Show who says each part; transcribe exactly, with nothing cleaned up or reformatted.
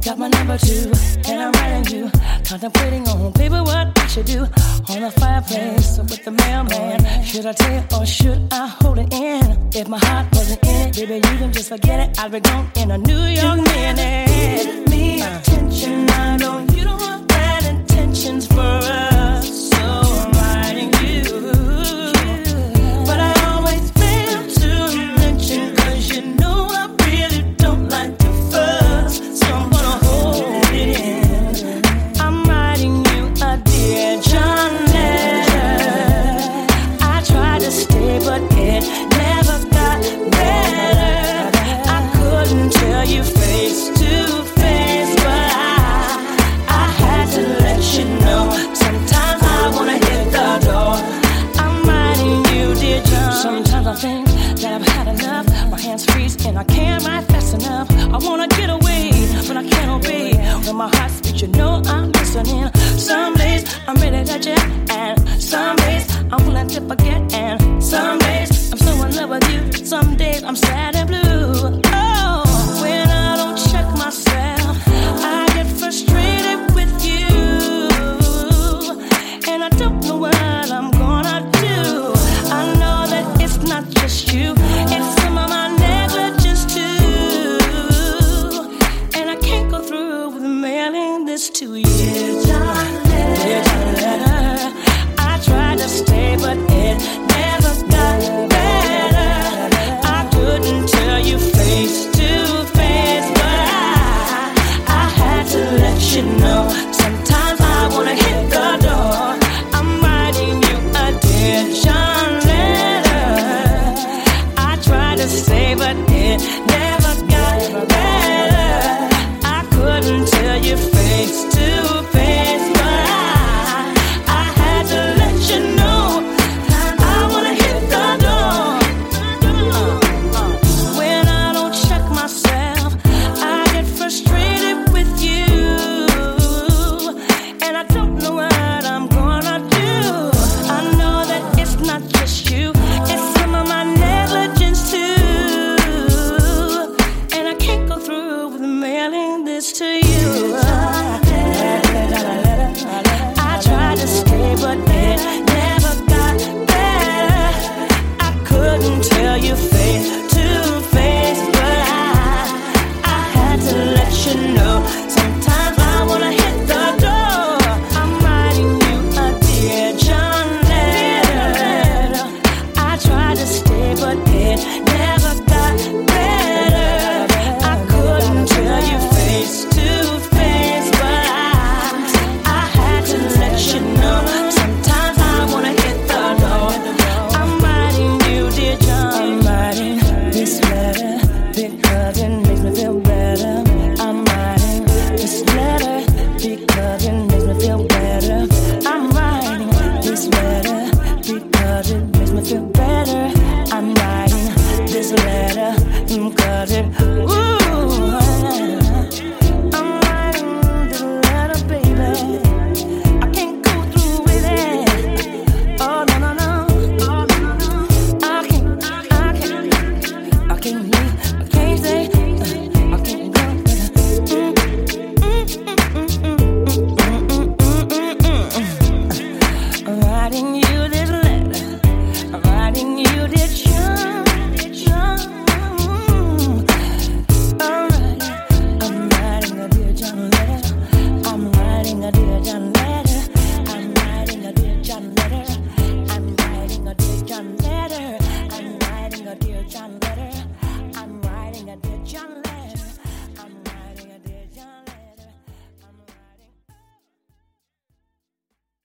Speaker 1: got my number two, and I'm writing you, contemplating on paper what I should do on the fireplace with the mailman. Should I tell or should I hold it in? If my heart wasn't in it, baby, you can just forget it. I'd be gone in a New York minute. Give me attention, I know you don't want bad intentions for us, so I'm writing you. But I always fail to mention, cause you know I really don't like to fuss, so I'm gonna hold it in. I'm writing you a dear John letter. I tried to stay, but it never got better. I couldn't tell you face to face, but I, I had to let you know. Sometimes I wanna hit the door. I'm writing you, dear John. Sometimes I think that I've had enough. My hands freeze and I can't write fast enough. I wanna get away, but I can't obey. When my heart speaks, you know I'm listening. Some days I'm ready to jet, and some days I'm willing to forget, and some days I'm so in love with you. Some days I'm sad and blue. Oh, when I don't check myself, I get frustrated with you, and I don't know what I'm gonna do. I know that it's not just you, it's some of my negligence too, and I can't go through with mailing this to you. Dear John letter, I tried to stay, but it never got better. I couldn't tell you face to face, but I, I had to let you know. Sometimes I wanna hit the door. I'm writing you a dear John letter. I tried to stay, but it never got better. I couldn't tell you face to face, but I, I had to let you know. I wanna hit the door. When I don't check myself, I get frustrated with you, and I don't know what I'm gonna do. I know that it's not just you, it's some of my negligence too, and I can't go through with mailing this to you. I tried to stay, but it never got better. I couldn't tell you face to face, but I, I had to let you know. Sometimes I wanna hit the door. I'm writing you a dear John letter. I tried to stay, but it never got better. I couldn't tell you face to face, but I, I had to let you know. Sometimes I wanna hit the door. I'm writing you, dear John. I'm writing this letter because it makes me feel better. I'm writing this letter because it makes me feel better. I'm writing this letter because it makes me feel better. I'm writing this letter because it, ooh, I'm writing this letter, baby. I can't go through with it. Oh no no no, oh no no no. I can't, I can't, I can't leave, I can't stay, I can't go. Mm, mm, mm, mm, mm, mm, mm. I'm writing you this letter. I'm writing you this John, John. I'm writing, I'm writing a dear John letter. I'm writing a dear John letter. I'm writing a dear John letter. I'm writing a dear John letter. I'm writing a dear John letter. I'm writing a dear John letter.